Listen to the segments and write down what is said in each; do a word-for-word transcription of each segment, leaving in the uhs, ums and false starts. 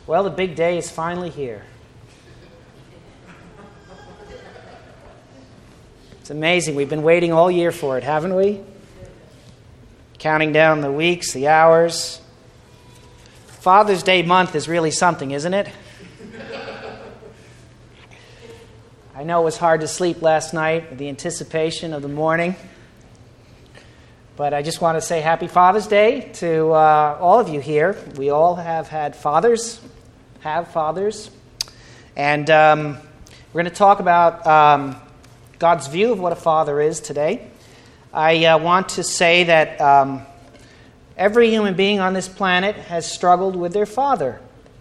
Well, the big day is finally here. It's amazing. We've been waiting all year for it, haven't we? Counting down the weeks, the hours. Father's Day month is really something, isn't it? I know it was hard to sleep last night with the anticipation of the morning. But I just want to say Happy Father's Day to uh, all of you here. We all have had fathers, have fathers. And um, we're going to talk about um, God's view of what a father is today. I uh, want to say that um, every human being on this planet has struggled with their father.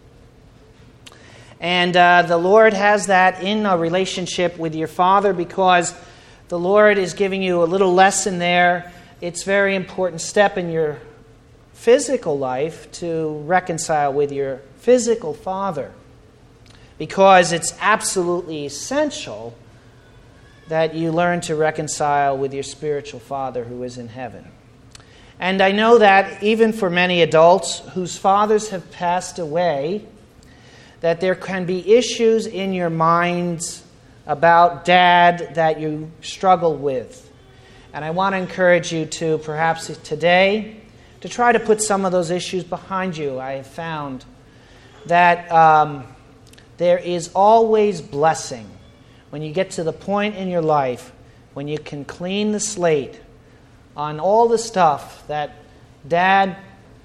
And uh, the Lord has that in a relationship with your father because the Lord is giving you a little lesson there. It's a very important step in your physical life to reconcile with your physical father because it's absolutely essential that you learn to reconcile with your spiritual father who is in heaven. And I know that even for many adults whose fathers have passed away, that there can be issues in your minds about dad that you struggle with. And I want to encourage you to, perhaps today, to try to put some of those issues behind you. I have found that um, there is always blessing when you get to the point in your life when you can clean the slate on all the stuff that dad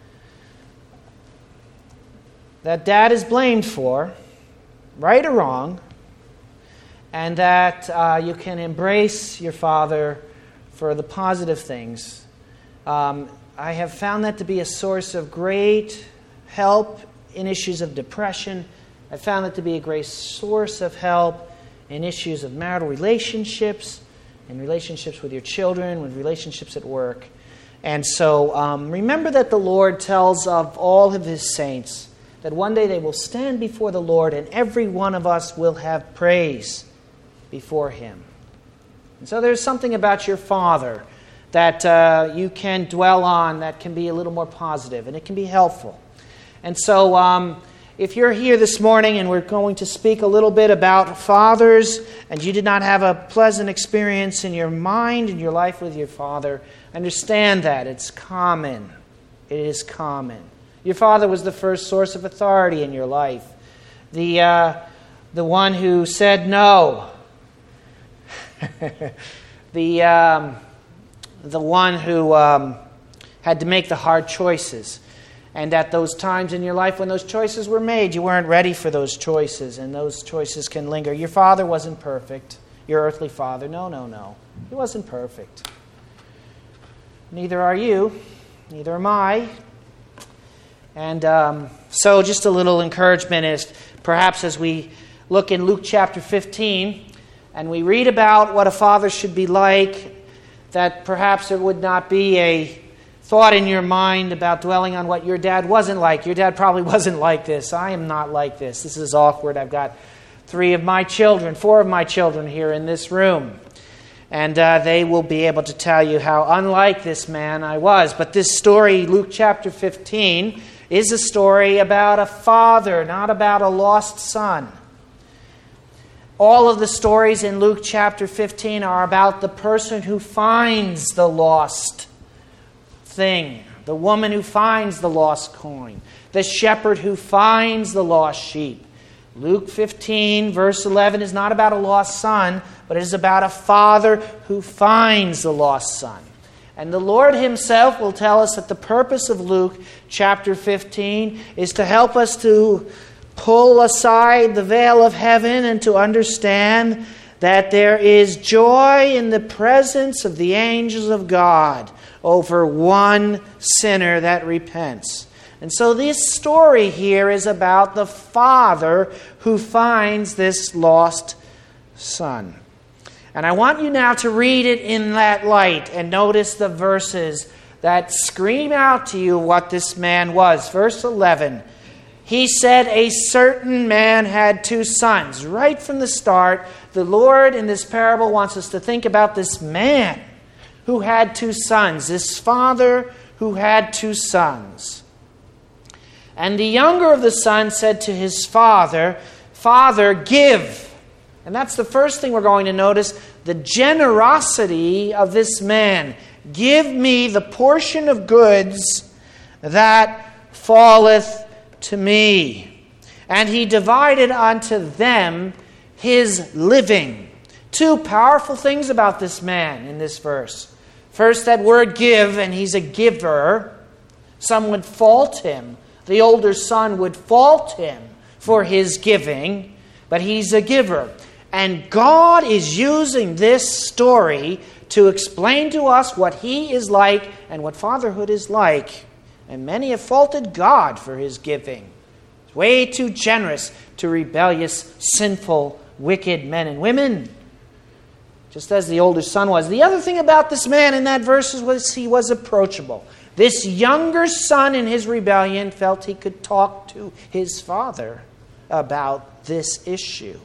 that dad is blamed for, right or wrong, and that uh, you can embrace your father for the positive things. Um, I have found that to be a source of great help in issues of depression. I found it to be a great source of help in issues of marital relationships, in relationships with your children, with relationships at work. And so um, remember that the Lord tells of all of His saints that one day they will stand before the Lord and every one of us will have praise before Him. And so there's something about your father that uh, you can dwell on that can be a little more positive, and it can be helpful. And so um, if you're here this morning and we're going to speak a little bit about fathers, and you did not have a pleasant experience in your mind and your life with your father, understand that. It's common. It is common. Your father was the first source of authority in your life. The, uh, the one who said no. the um, the one who um, had to make the hard choices. And at those times in your life when those choices were made, you weren't ready for those choices, and those choices can linger. Your father wasn't perfect. Your earthly father, no, no, no. He wasn't perfect. Neither are you. Neither am I. And um, so just a little encouragement is perhaps as we look in Luke chapter fifteen, and we read about what a father should be like, that perhaps there would not be a thought in your mind about dwelling on what your dad wasn't like. Your dad probably wasn't like this. I am not like this. This is awkward. I've got three of my children, four of my children here in this room. And uh, they will be able to tell you how unlike this man I was. But this story, Luke chapter fifteen, is a story about a father, not about a lost son. All of the stories in Luke chapter fifteen are about the person who finds the lost thing, the woman who finds the lost coin, the shepherd who finds the lost sheep. Luke fifteen, verse eleven, is not about a lost son, but it is about a father who finds the lost son. And the Lord Himself will tell us that the purpose of Luke chapter fifteen is to help us to pull aside the veil of heaven and to understand that there is joy in the presence of the angels of God over one sinner that repents. And so this story here is about the father who finds this lost son. And I want you now to read it in that light and notice the verses that scream out to you what this man was. Verse eleven. He said, a certain man had two sons. Right from the start, the Lord in this parable wants us to think about this man who had two sons, this father who had two sons. And the younger of the sons said to his father, Father, give. And that's the first thing we're going to notice, the generosity of this man. Give me the portion of goods that falleth to me. And he divided unto them his living. Two powerful things about this man in this verse. First, that word give, and he's a giver. Some would fault him. The older son would fault him for his giving, but he's a giver. And God is using this story to explain to us what he is like and what fatherhood is like. And many have faulted God for his giving. It's way too generous to rebellious, sinful, wicked men and women, just as the older son was. The other thing about this man in that verse was he was approachable. This younger son in his rebellion felt he could talk to his father about this issue.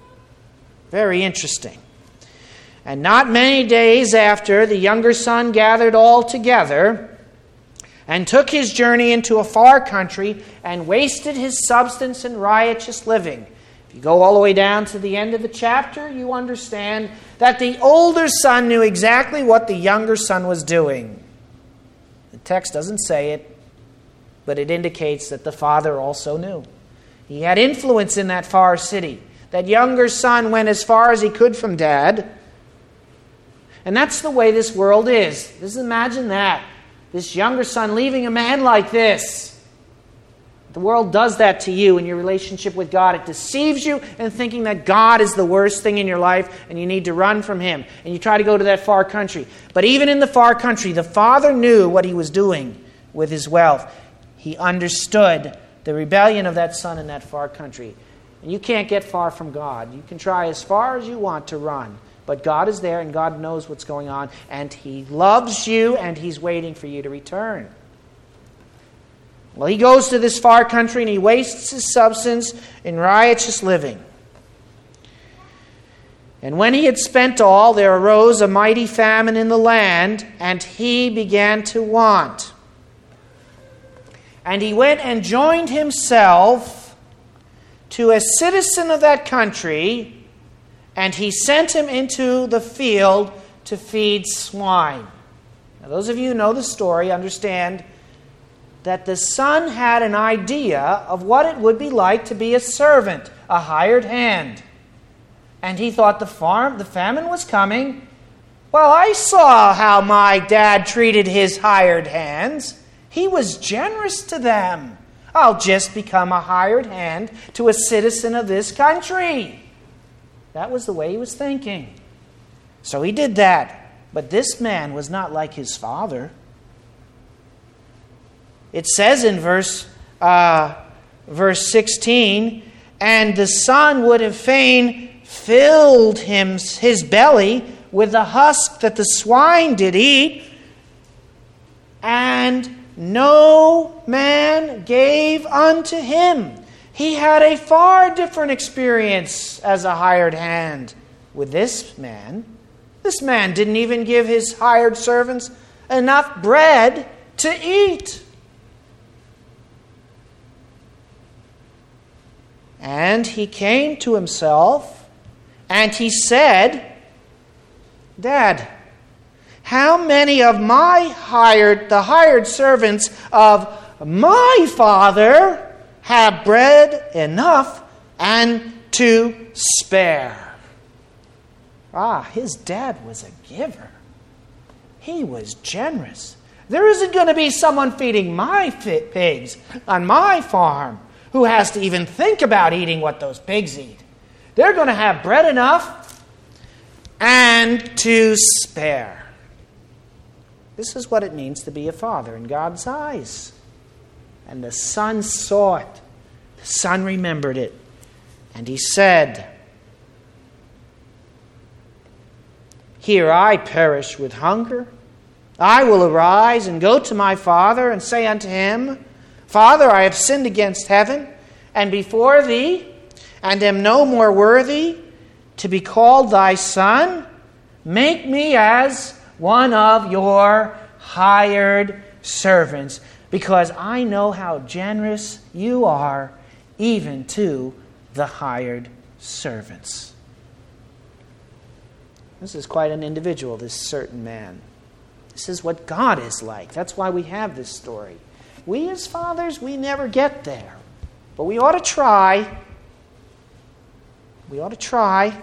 Very interesting. And not many days after, the younger son gathered all together and took his journey into a far country and wasted his substance in riotous living. If you go all the way down to the end of the chapter, you understand that the older son knew exactly what the younger son was doing. The text doesn't say it, but it indicates that the father also knew. He had influence in that far city. That younger son went as far as he could from dad. And that's the way this world is. Just imagine that. This younger son leaving a man like this. The world does that to you in your relationship with God. It deceives you in thinking that God is the worst thing in your life and you need to run from him. And you try to go to that far country. But even in the far country, the father knew what he was doing with his wealth. He understood the rebellion of that son in that far country. And you can't get far from God. You can try as far as you want to run. But God is there and God knows what's going on. And he loves you and he's waiting for you to return. Well, he goes to this far country and he wastes his substance in riotous living. And when he had spent all, there arose a mighty famine in the land, and he began to want. And he went and joined himself to a citizen of that country, and he sent him into the field to feed swine. Now, those of you who know the story understand that the son had an idea of what it would be like to be a servant, a hired hand. And he thought the farm, the famine was coming. Well, I saw how my dad treated his hired hands. He was generous to them. I'll just become a hired hand to a citizen of this country. That was the way he was thinking. So he did that. But this man was not like his father. It says in verse uh, verse sixteen, and the son would have fain filled him his belly with the husk that the swine did eat, and no man gave unto him. He had a far different experience as a hired hand with this man. This man didn't even give his hired servants enough bread to eat. And he came to himself, and he said, Dad, how many of my hired, the hired servants of my father have bread enough and to spare? Ah, his dad was a giver. He was generous. There isn't going to be someone feeding my pigs on my farm who has to even think about eating what those pigs eat. They're going to have bread enough and to spare. This is what it means to be a father in God's eyes. And the son saw it. The son remembered it. And he said, Here I perish with hunger. I will arise and go to my father and say unto him, Father, I have sinned against heaven and before thee, and am no more worthy to be called thy son. Make me as one of your hired servants. because I know how generous you are even to the hired servants. This is quite an individual, this certain man. This is what God is like. That's why we have this story. We as fathers, we never get there. But we ought to try. We ought to try.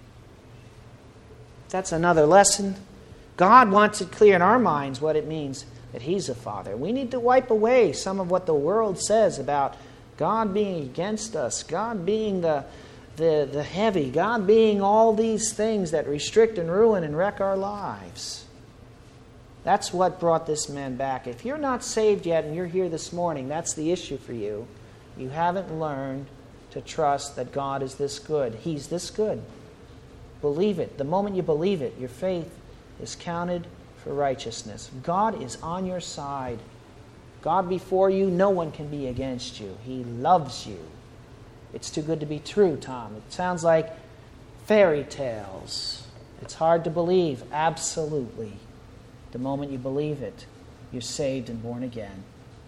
That's another lesson. God wants it clear in our minds what it means that He's a Father. We need to wipe away some of what the world says about God being against us, God being the, the, the heavy, God being all these things that restrict and ruin and wreck our lives. That's what brought this man back. If you're not saved yet and you're here this morning, that's the issue for you. You haven't learned to trust that God is this good. He's this good. Believe it. The moment you believe it, your faith is counted for righteousness. God is on your side. God before you, no one can be against you. He loves you. It's too good to be true, Tom. It sounds like fairy tales. It's hard to believe. Absolutely. The moment you believe it, you're saved and born again.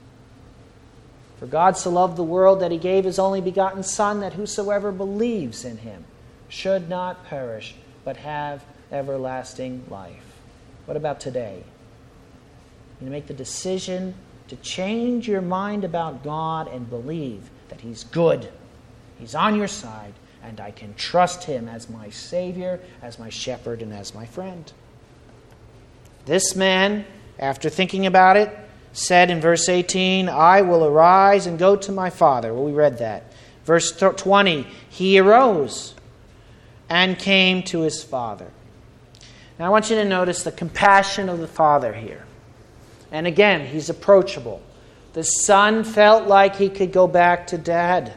For God so loved the world that He gave His only begotten Son, that whosoever believes in Him should not perish, but have everlasting life. What about today? You make the decision to change your mind about God and believe that He's good. He's on your side, and I can trust Him as my Savior, as my shepherd, and as my friend. This man, after thinking about it, said in verse eighteen, I will arise and go to my father. Well, we read that. Verse twenty, he arose and came to his father. Now I want you to notice the compassion of the father here. And again, he's approachable. The son felt like he could go back to dad.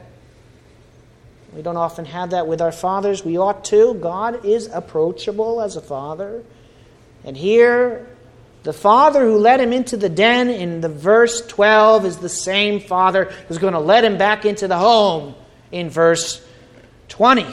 We don't often have that with our fathers. We ought to. God is approachable as a father. And here, the father who led him into the den in the verse twelve is the same father who's going to let him back into the home in verse twenty.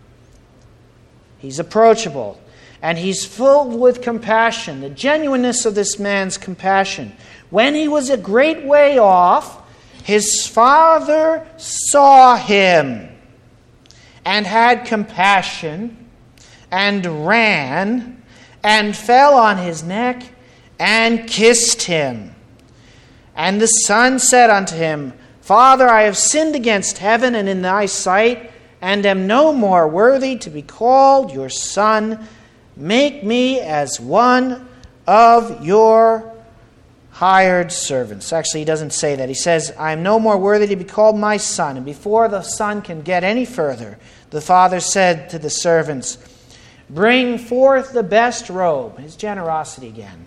He's approachable. And he's filled with compassion, the genuineness of this man's compassion. When he was a great way off, his father saw him and had compassion and ran and fell on his neck and kissed him. And the son said unto him, Father, I have sinned against heaven and in thy sight, and am no more worthy to be called your son. Make me as one of your hired servants. Actually, he doesn't say that. He says, I am no more worthy to be called my son. And before the son can get any further, the father said to the servants, Bring forth the best robe, his generosity again,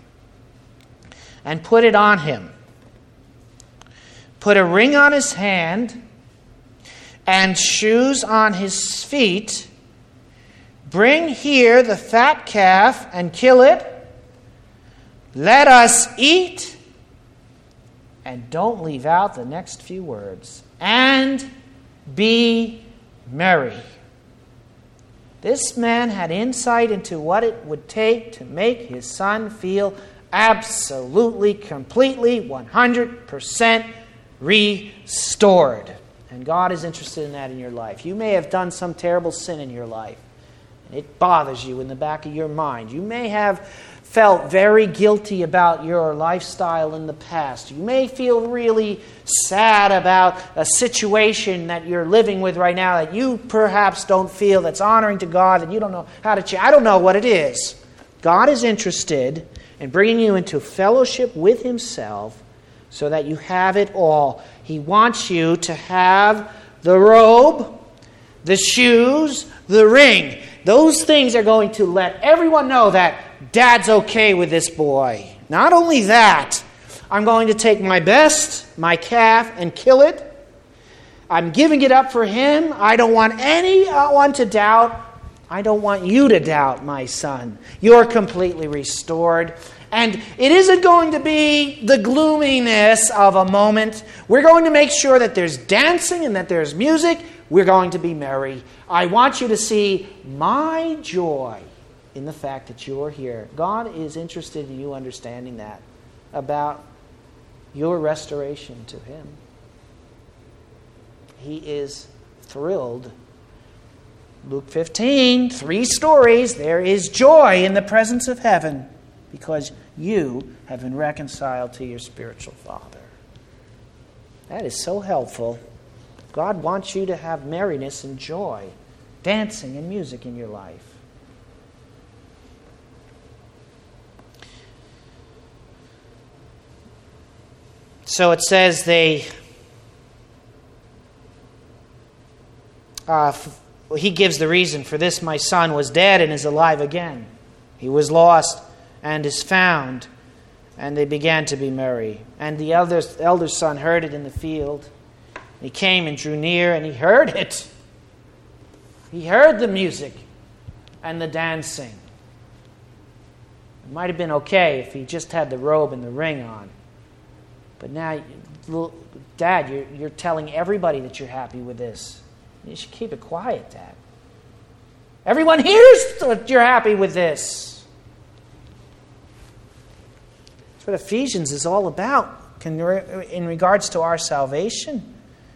and put it on him. Put a ring on his hand and shoes on his feet. Bring here the fat calf and kill it. Let us eat. And don't leave out the next few words. And be merry. This man had insight into what it would take to make his son feel absolutely, completely, one hundred percent restored. And God is interested in that in your life. You may have done some terrible sin in your life. It bothers you in the back of your mind. You may have felt very guilty about your lifestyle in the past. You may feel really sad about a situation that you're living with right now that you perhaps don't feel that's honoring to God, and you don't know how to change. I don't know what it is. God is interested in bringing you into fellowship with Himself so that you have it all. He wants you to have the robe, the shoes, the ring. Those things are going to let everyone know that Dad's okay with this boy. Not only that, I'm going to take my best, my calf, and kill it. I'm giving it up for him. I don't want anyone to doubt. I don't want you to doubt, my son. You're completely restored. And it isn't going to be the gloominess of a moment. We're going to make sure that there's dancing and that there's music. We're going to be merry. I want you to see my joy in the fact that you're here. God is interested in you understanding that about your restoration to him. He is thrilled. Luke fifteen, three stories. There is joy in the presence of heaven because you have been reconciled to your spiritual Father. That is so helpful. God wants you to have merriness and joy, dancing and music in your life. So it says they, uh, f- he gives the reason for this. My son was dead and is alive again. He was lost and is found. And they began to be merry. And the elder, elder son heard it in the field. He came and drew near and he heard it. He heard the music and the dancing. It might have been okay if he just had the robe and the ring on. But now, Dad, you're, you're telling everybody that you're happy with this. You should keep it quiet, Dad. Everyone hears that you're happy with this. That's what Ephesians is all about in regards to our salvation.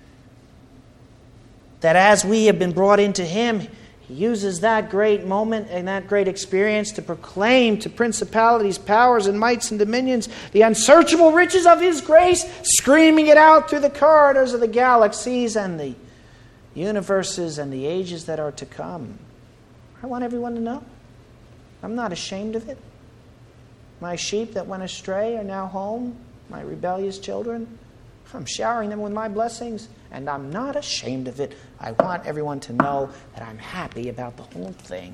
That as we have been brought into Him, He uses that great moment and that great experience to proclaim to principalities, powers, and mights and dominions the unsearchable riches of His grace, screaming it out through the corridors of the galaxies and the universes and the ages that are to come. I want everyone to know. I'm not ashamed of it. My sheep that went astray are now home, my rebellious children. I'm showering them with my blessings, and I'm not ashamed of it. I want everyone to know that I'm happy about the whole thing.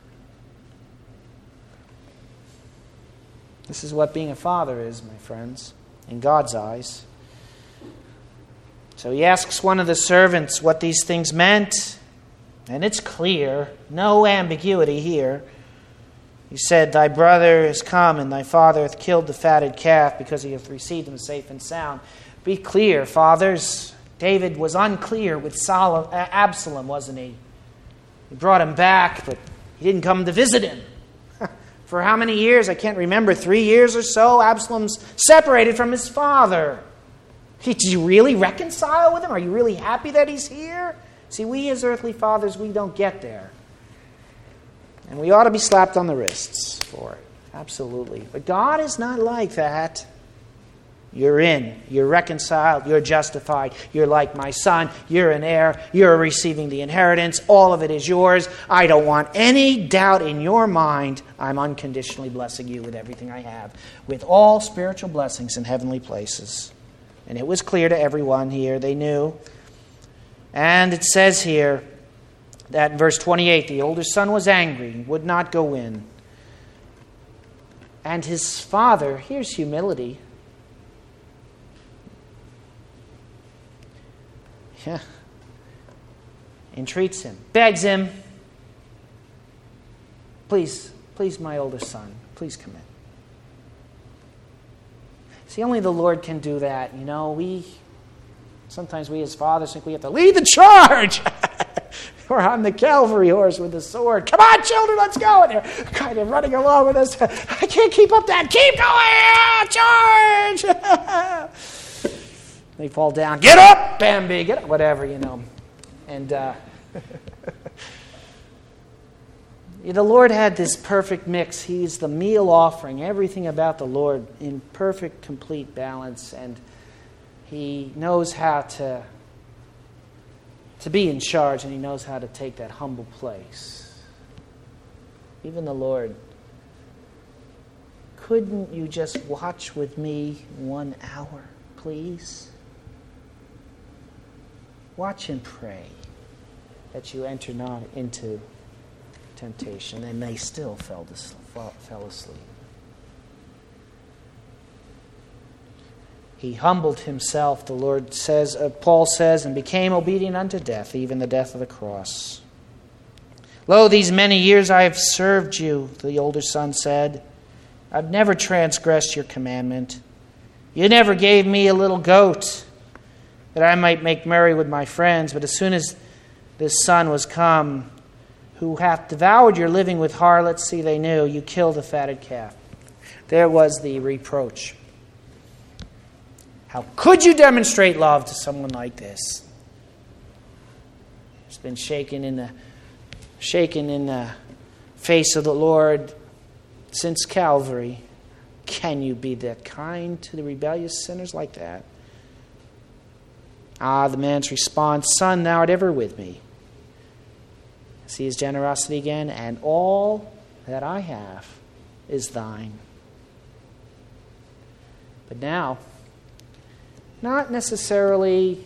This is what being a father is, my friends, in God's eyes. So he asks one of the servants what these things meant, and it's clear, no ambiguity here. He said, "Thy brother is come, and thy father hath killed the fatted calf, because he hath received him safe and sound." Be clear, fathers. David was unclear with Sol- Absalom, wasn't he? He brought him back, but he didn't come to visit him. For how many years? I can't remember. Three years or so, Absalom's separated from his father. Did you really reconcile with him? Are you really happy that he's here? See, we as earthly fathers, we don't get there. And we ought to be slapped on the wrists for it. Absolutely. But God is not like that. You're in. You're reconciled. You're justified. You're like my son. You're an heir. You're receiving the inheritance. All of it is yours. I don't want any doubt in your mind. I'm unconditionally blessing you with everything I have, with all spiritual blessings in heavenly places. And it was clear to everyone here. They knew. And it says here that in verse twenty-eight, the older son was angry and would not go in. And his father, here's humility. Yeah. Entreats him, begs him, please, please, my older son, please come in. See, only the Lord can do that. You know, we, sometimes we as fathers think we have to lead the charge. We're on the cavalry horse with the sword. Come on, children, let's go. And they're kind of running along with us. I can't keep up that. Keep going, charge. They fall down. Get up, Bambi. Get up. Whatever, you know. And uh, the Lord had this perfect mix. He's the meal offering. Everything about the Lord in perfect, complete balance. And He knows how to, to be in charge. And He knows how to take that humble place. Even the Lord. Couldn't you just watch with me one hour, please? Watch and pray that you enter not into temptation. And they still fell, to, fell asleep. He humbled himself, the Lord says, uh, Paul says, and became obedient unto death, even the death of the cross. Lo, these many years I have served you, the older son said. I've never transgressed your commandment. You never gave me a little goat, that I might make merry with my friends. But as soon as this son was come, who hath devoured your living with harlots, see, they knew, you killed the fatted calf. There was the reproach. How could you demonstrate love to someone like this? It's been shaken in the shaken in the face of the Lord since Calvary. Can you be that kind to the rebellious sinners like that? Ah, the man's response, Son, thou art ever with me. See his generosity again, and all that I have is thine. But now, not necessarily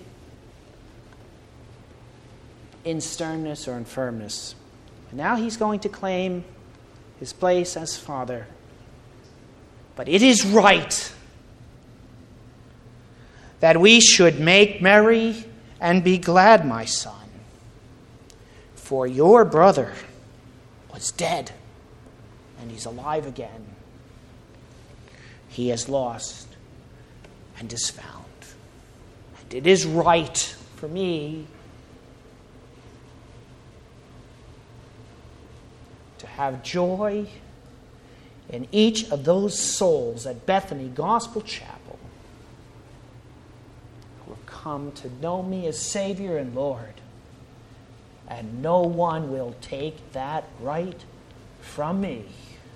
in sternness or in firmness, but now he's going to claim his place as Father. But it is right that we should make merry and be glad, my son. For your brother was dead, and he's alive again. He is lost and is found. And it is right for me to have joy in each of those souls at Bethany Gospel Chapel who have come to know me as Savior and Lord. And no one will take that right from me.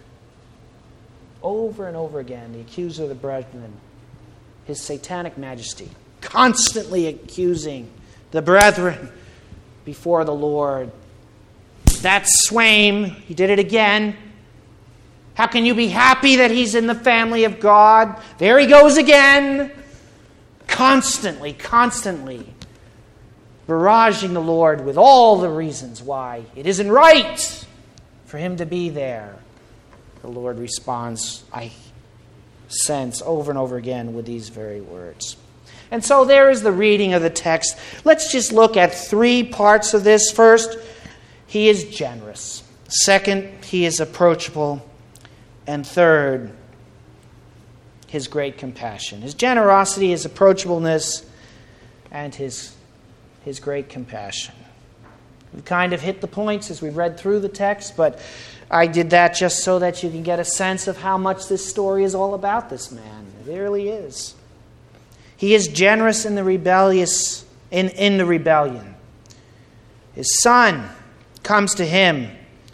Over and over again, the accuser of the brethren, his satanic majesty, constantly accusing the brethren before the Lord. That swain, he did it again. How can you be happy that he's in the family of God? There he goes again. Constantly, constantly barraging the Lord with all the reasons why it isn't right for him to be there. The Lord responds, I sense, over and over again with these very words. And so there is the reading of the text. Let's just look at three parts of this. First, he is generous. Second, he is approachable. And third, his great compassion. His generosity, his approachableness, and his, his great compassion. We've kind of hit the points as we've read through the text, but I did that just so that you can get a sense of how much this story is all about this man. It really is. He is generous in the rebellious, in, in the rebellion. His son comes to him,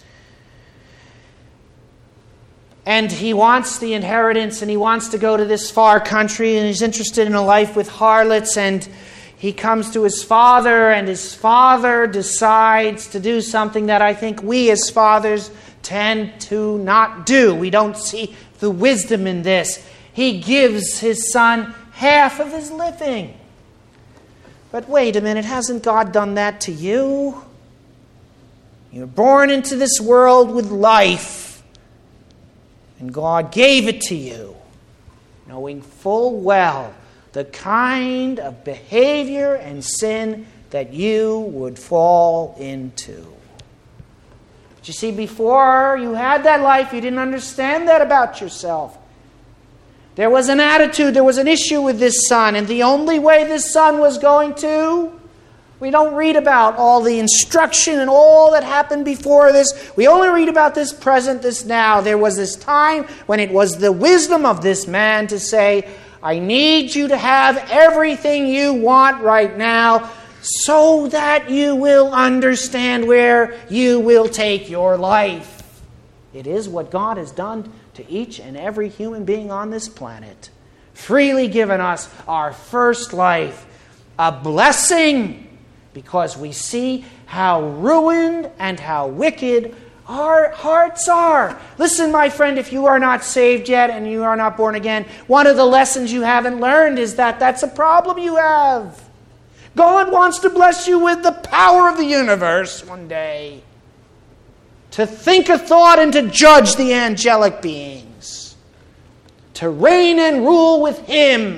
and he wants the inheritance, and he wants to go to this far country, and he's interested in a life with harlots, and he comes to his father, and his father decides to do something that I think we as fathers tend to not do. We don't see the wisdom in this. He gives his son half of his living. But wait a minute, hasn't God done that to you? You're born into this world with life, and God gave it to you, knowing full well the kind of behavior and sin that you would fall into. But you see, before you had that life, you didn't understand that about yourself. There was an attitude, there was an issue with this son, and the only way this son was going to, we don't read about all the instruction and all that happened before this. We only read about this present, this now. There was this time when it was the wisdom of this man to say, I need you to have everything you want right now so that you will understand where you will take your life. It is what God has done to each and every human being on this planet. Freely given us our first life, a blessing, because we see how ruined and how wicked our hearts are. Listen, my friend, if you are not saved yet and you are not born again, one of the lessons you haven't learned is that that's a problem you have. God wants to bless you with the power of the universe one day, to think a thought and to judge the angelic beings, to reign and rule with Him.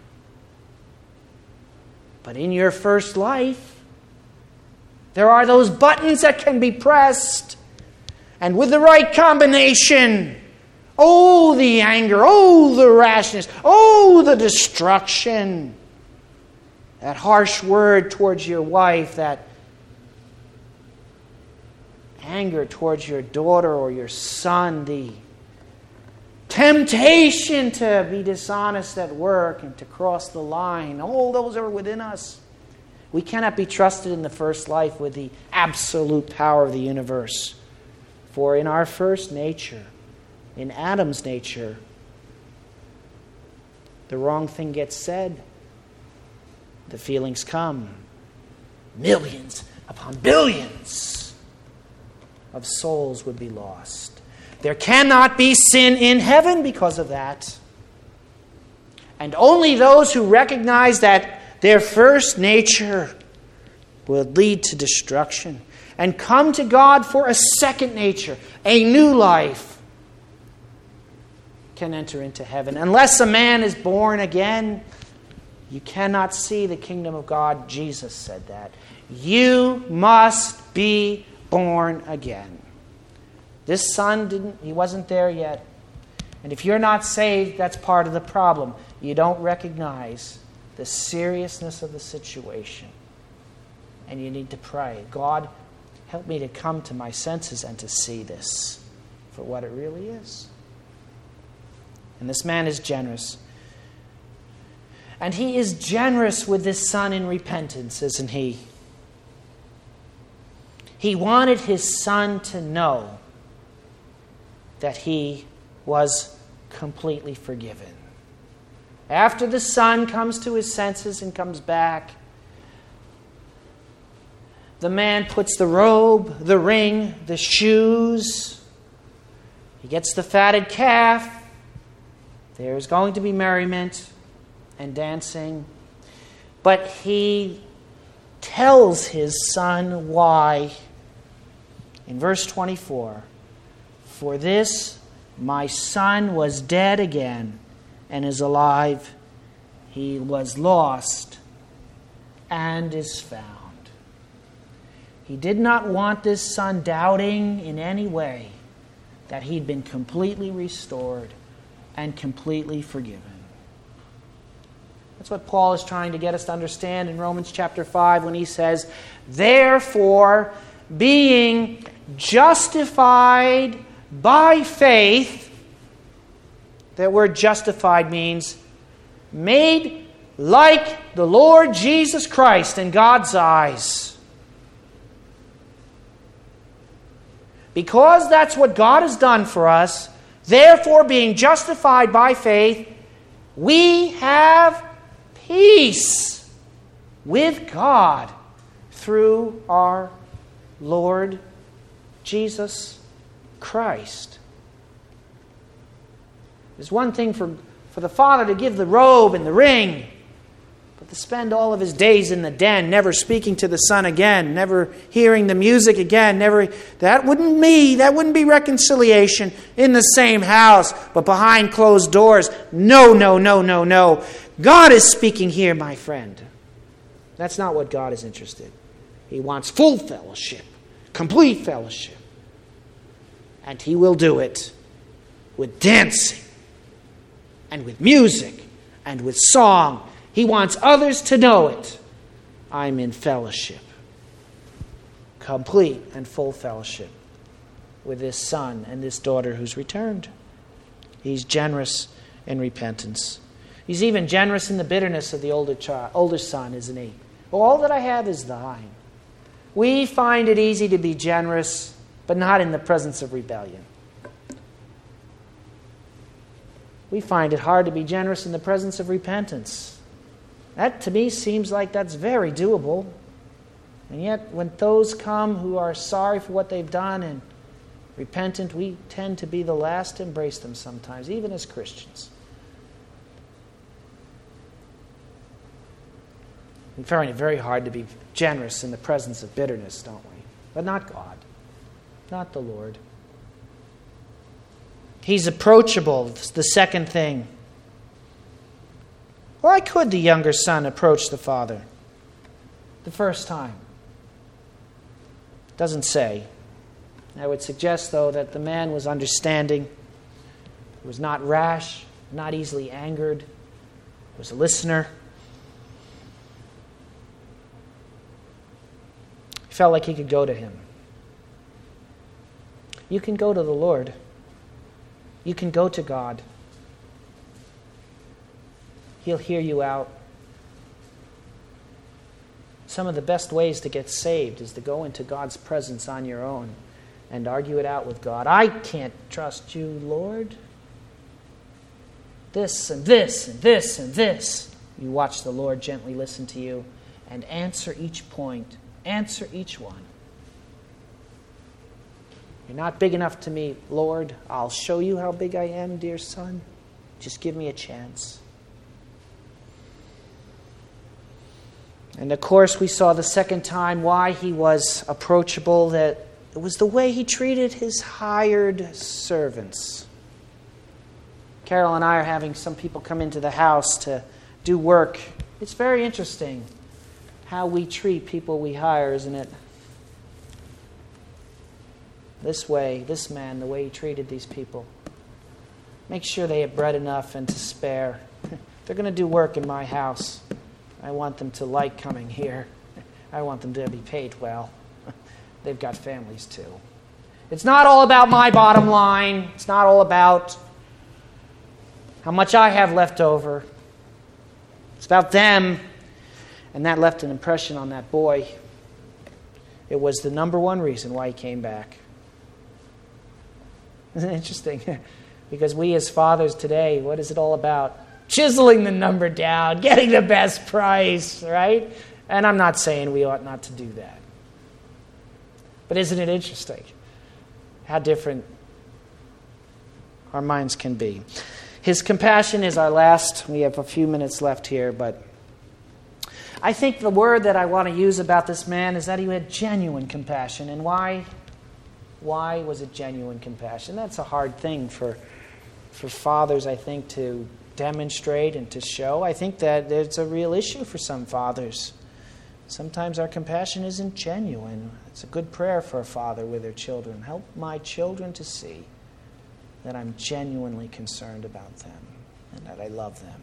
But in your first life, there are those buttons that can be pressed, and with the right combination, oh, the anger, oh, the rashness, oh, the destruction, that harsh word towards your wife, that anger towards your daughter or your son, the temptation to be dishonest at work and to cross the line. All those are within us. We cannot be trusted in the first life with the absolute power of the universe. For in our first nature, in Adam's nature, the wrong thing gets said. The feelings come. Millions upon billions of souls would be lost. There cannot be sin in heaven because of that. And only those who recognize that their first nature will lead to destruction and come to God for a second nature, a new life, can enter into heaven. Unless a man is born again, you cannot see the kingdom of God. Jesus said that. You must be born again. This son didn't, he wasn't there yet. And if you're not saved, that's part of the problem. You don't recognize the seriousness of the situation. And you need to pray, God, help me to come to my senses and to see this for what it really is. And this man is generous. And he is generous with this son in repentance, isn't he? He wanted his son to know that he was completely forgiven. After the son comes to his senses and comes back, the man puts the robe, the ring, the shoes. He gets the fatted calf. There's going to be merriment and dancing. But he tells his son why. In verse twenty-four, for this my son was dead again and is alive. He was lost and is found. He did not want this son doubting in any way that he'd been completely restored and completely forgiven. That's what Paul is trying to get us to understand in Romans chapter five when he says, therefore, being justified by faith, that word justified means made like the Lord Jesus Christ in God's eyes. Because that's what God has done for us, therefore, being justified by faith, we have peace with God through our Lord Jesus Christ. There's one thing for, for the father to give the robe and the ring, but to spend all of his days in the den, never speaking to the son again, never hearing the music again, never that wouldn't be that wouldn't be reconciliation in the same house, but behind closed doors. No, no, no, no, no. God is speaking here, my friend. That's not what God is interested in. He wants full fellowship, complete fellowship. And he will do it with dancing and with music and with song. He wants others to know it. I'm in fellowship, complete and full fellowship with this son and this daughter who's returned. He's generous in repentance. He's even generous in the bitterness of the older child, older son, isn't he? All that I have is thine. We find it easy to be generous, but not in the presence of rebellion. We find it hard to be generous in the presence of repentance. That, to me, seems like that's very doable. And yet, when those come who are sorry for what they've done and repentant, we tend to be the last to embrace them sometimes, even as Christians. We find it very hard to be generous in the presence of bitterness, don't we? But not God. Not the Lord. He's approachable, the second thing. Why could the younger son approach the father the first time? Doesn't say. I would suggest, though, that the man was understanding, was not rash, not easily angered, was a listener. He felt like he could go to him. You can go to the Lord. You can go to God. He'll hear you out. Some of the best ways to get saved is to go into God's presence on your own and argue it out with God. I can't trust you, Lord. This and this and this and this. You watch the Lord gently listen to you and answer each point. Answer each one. You're not big enough to me, Lord. I'll show you how big I am, dear son. Just give me a chance. And of course, we saw the second time why he was approachable, that it was the way he treated his hired servants. Carol and I are having some people come into the house to do work. It's very interesting how we treat people we hire, isn't it? This way, this man, the way he treated these people. Make sure they have bread enough and to spare. They're going to do work in my house. I want them to like coming here. I want them to be paid well. They've got families too. It's not all about my bottom line. It's not all about how much I have left over. It's about them. And that left an impression on that boy. It was the number one reason why he came back. Isn't it interesting? Because we as fathers today, what is it all about? Chiseling the number down, getting the best price, right? And I'm not saying we ought not to do that. But isn't it interesting how different our minds can be? His compassion is our last. We have a few minutes left here, but I think the word that I want to use about this man is that he had genuine compassion. And why? Why was it genuine compassion? That's a hard thing for, for fathers, I think, to demonstrate and to show. I think that it's a real issue for some fathers. Sometimes our compassion isn't genuine. It's a good prayer for a father with their children. Help my children to see that I'm genuinely concerned about them and that I love them.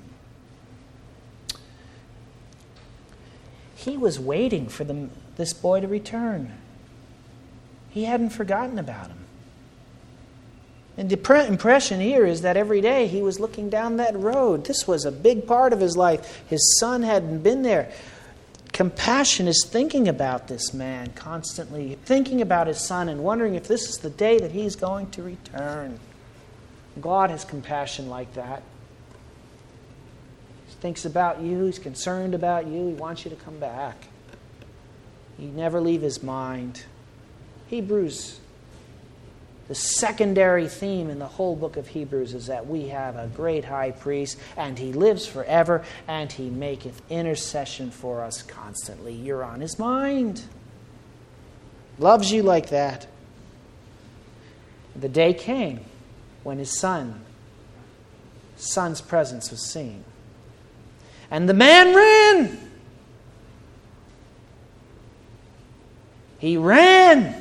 He was waiting for them, this boy to return. He hadn't forgotten about him. And the pre- impression here is that every day he was looking down that road. This was a big part of his life. His son hadn't been there. Compassion is thinking about this man constantly, thinking about his son and wondering if this is the day that he's going to return. God has compassion like that. He thinks about you. He's concerned about you. He wants you to come back. He never leave his mind. Hebrews, the secondary theme in the whole book of Hebrews is that we have a great high priest, and he lives forever, and he maketh intercession for us constantly. You're on his mind. Loves you like that. The day came when his son, son's presence was seen. And the man ran. He ran.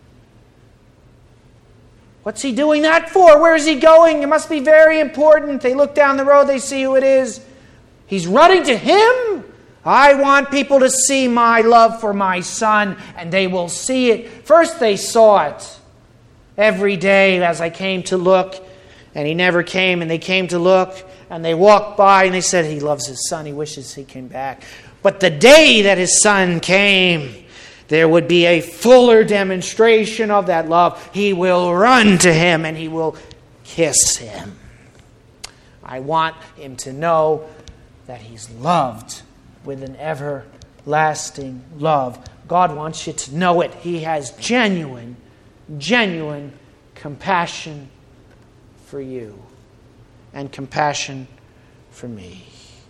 What's he doing that for? Where is he going? It must be very important. They look down the road, they see who it is. He's running to him. I want people to see my love for my son, and they will see it. First they saw it every day as I came to look, and he never came, and they came to look, and they walked by, and they said, he loves his son, he wishes he came back. But the day that his son came, there would be a fuller demonstration of that love. He will run to him and he will kiss him. I want him to know that he's loved with an everlasting love. God wants you to know it. He has genuine, genuine compassion for you and compassion for me.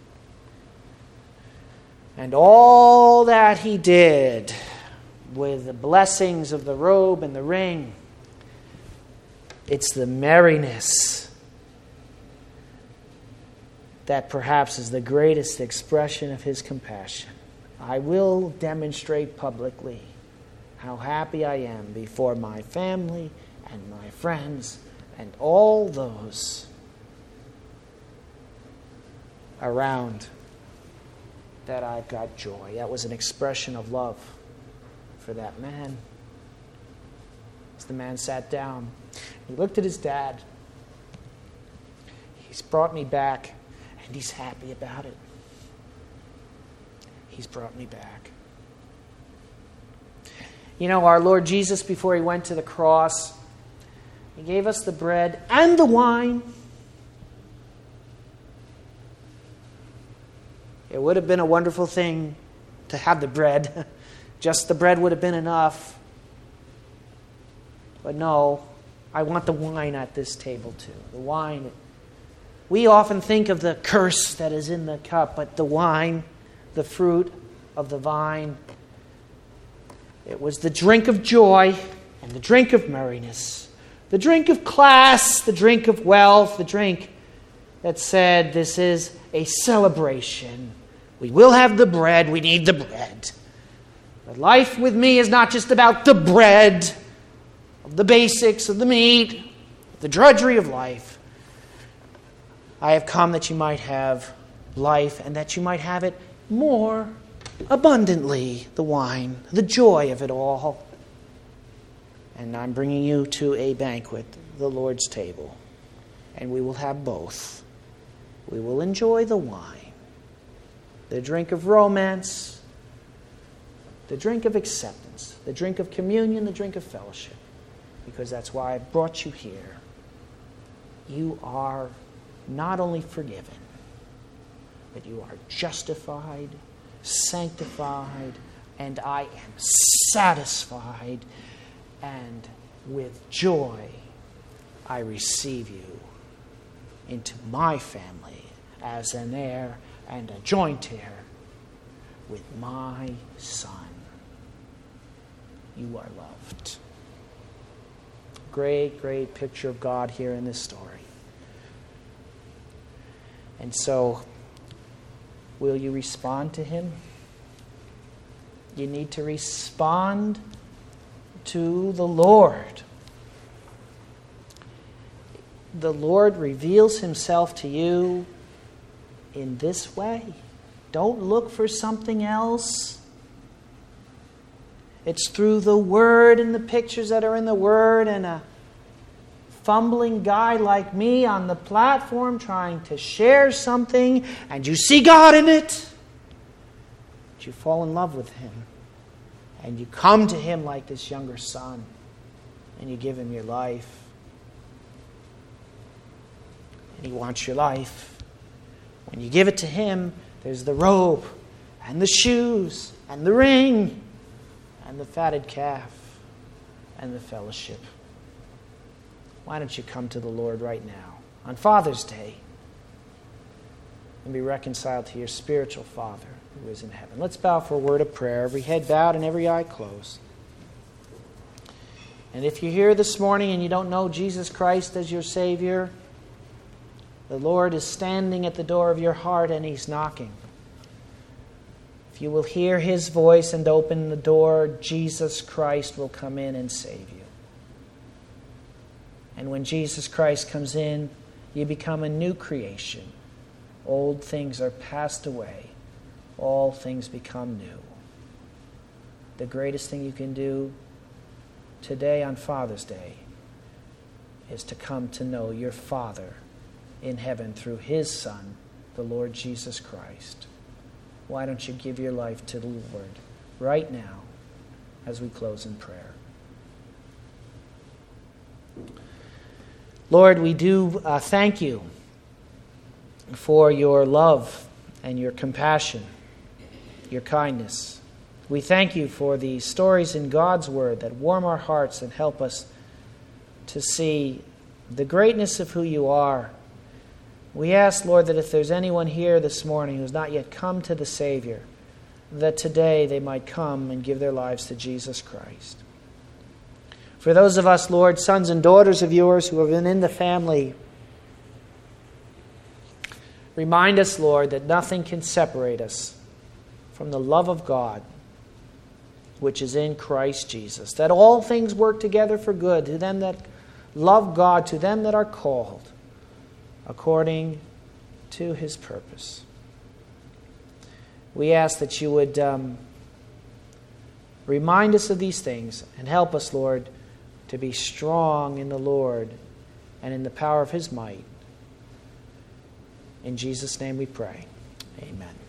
And all that he did with the blessings of the robe and the ring, it's the merriness that perhaps is the greatest expression of his compassion. I will demonstrate publicly how happy I am before my family and my friends and all those around that I've got joy. That was an expression of love for that man. As the man sat down, he looked at his dad. He's brought me back, and He's happy about it. He's brought me back. You know, our Lord Jesus, before He went to the cross, He gave us the bread and the wine. It would have been a wonderful thing to have the bread. Just the bread would have been enough. But no, I want the wine at this table too. The wine. We often think of the curse that is in the cup, but the wine, the fruit of the vine, it was the drink of joy and the drink of merriness, the drink of class, the drink of wealth, the drink that said this is a celebration. We will have the bread, we need the bread. But life with me is not just about the bread, of the basics, of the meat, the drudgery of life. I have come that you might have life and that you might have it more abundantly, the wine, the joy of it all. And I'm bringing you to a banquet, the Lord's table, and we will have both. We will enjoy the wine, the drink of romance, the drink of acceptance, the drink of communion, the drink of fellowship, because that's why I brought you here. You are not only forgiven, but you are justified, sanctified, and I am satisfied, and with joy I receive you into my family as an heir and a joint heir with my Son. You are loved. Great, great picture of God here in this story. And so, will you respond to Him? You need to respond to the Lord. The Lord reveals Himself to you in this way. Don't look for something else. It's through the Word and the pictures that are in the Word and a fumbling guy like me on the platform trying to share something, and you see God in it. But you fall in love with Him. And you come to Him like this younger son, and you give Him your life. And He wants your life. When you give it to Him, there's the robe, and the shoes, and the ring, and the fatted calf, and the fellowship. Why don't you come to the Lord right now, on Father's Day, and be reconciled to your spiritual Father who is in heaven. Let's bow for a word of prayer, every head bowed and every eye closed. And if you're here this morning and you don't know Jesus Christ as your Savior, the Lord is standing at the door of your heart and He's knocking. If you will hear His voice and open the door, Jesus Christ will come in and save you. And when Jesus Christ comes in, you become a new creation. Old things are passed away. All things become new. The greatest thing you can do today on Father's Day is to come to know your Father in heaven through His Son, the Lord Jesus Christ. Why don't you give your life to the Lord right now as we close in prayer? Lord, we do uh, thank you for your love and your compassion, your kindness. We thank you for the stories in God's Word that warm our hearts and help us to see the greatness of who you are. We ask, Lord, that if there's anyone here this morning who's not yet come to the Savior, that today they might come and give their lives to Jesus Christ. For those of us, Lord, sons and daughters of yours who have been in the family, remind us, Lord, that nothing can separate us from the love of God, which is in Christ Jesus. That all things work together for good to them that love God, to them that are called according to His purpose. We ask that you would um, remind us of these things and help us, Lord, to be strong in the Lord and in the power of His might, In Jesus' name we pray. Amen.